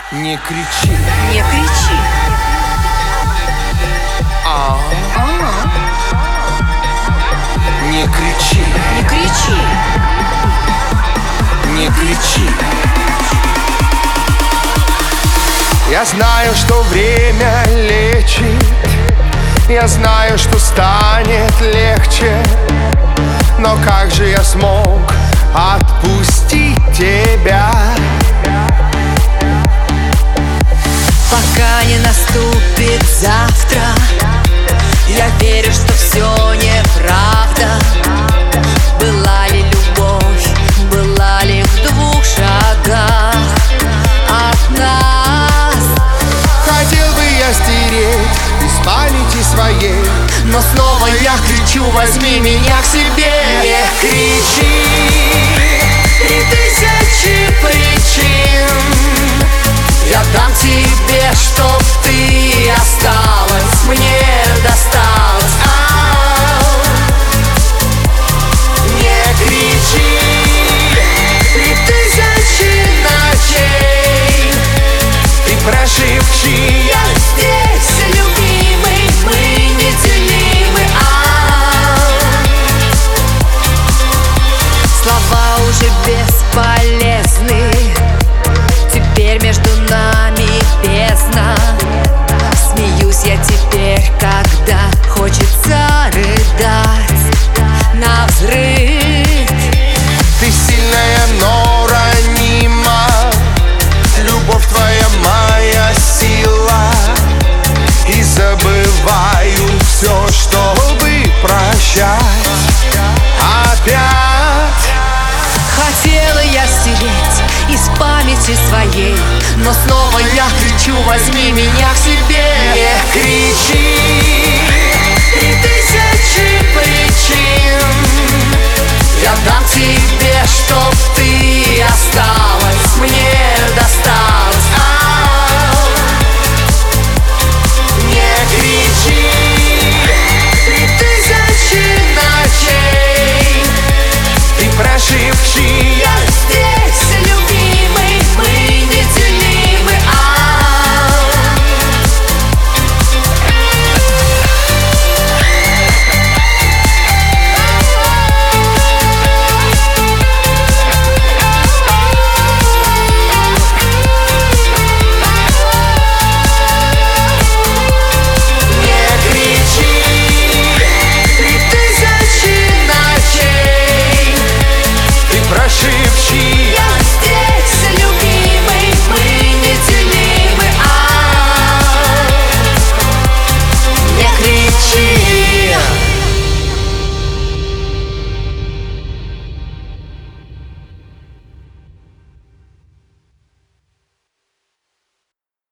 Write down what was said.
Не кричи. Не кричи. Не кричи. Не кричи. Не кричи. Я знаю, что время лечит, я знаю, что станет легче, но как же я смог отпустить тебя? Пока не наступит завтра, я верю, что все неправда. Была ли любовь, была ли в 2 шагах от нас? Хотел бы я стереть из памяти своей, но снова я кричу: возьми меня к себе. не кричи. 3000 причин я дам тебе, чтоб ты осталась, мне досталось. Не кричи. 3000 ночей Ты прошепчи, я здесь, любимый, мы неделимы. Слова уже бесполезны, теперь между нами бездна. Смеюсь я теперь, когда хочется рыдать навзрыд. ты сильная, но ранима. Любовь твоя моя сила, и забываю все, чтобы прощать опять. Хотела я стереть из памяти своей, но снова я кричу: возьми меня к себе. Не кричи. 3000 причин я дам тебе, чтоб ты осталась, мне